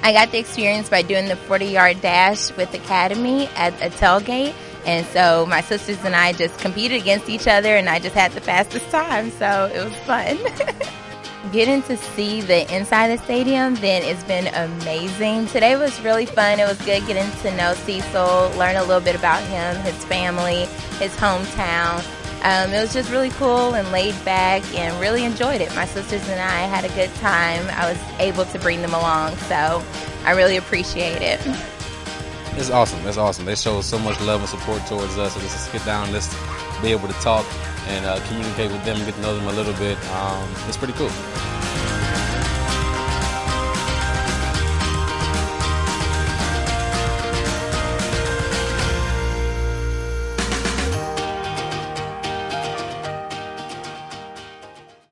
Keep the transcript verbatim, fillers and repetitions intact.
I got the experience by doing the forty-yard dash with Academy at a tailgate. And so my sisters and I just competed against each other, and I just had the fastest time, so it was fun. Getting to see the inside of the stadium, then it's been amazing. Today was really fun. It was good getting to know Cecil, learn a little bit about him, his family, his hometown. Um, it was just really cool and laid back, and really enjoyed it. My sisters and I had a good time. I was able to bring them along, so I really appreciate it. It's awesome. It's awesome. They show so much love and support towards us. So just to sit down, let's be able to talk and uh, communicate with them, get to know them a little bit. Um, it's pretty cool.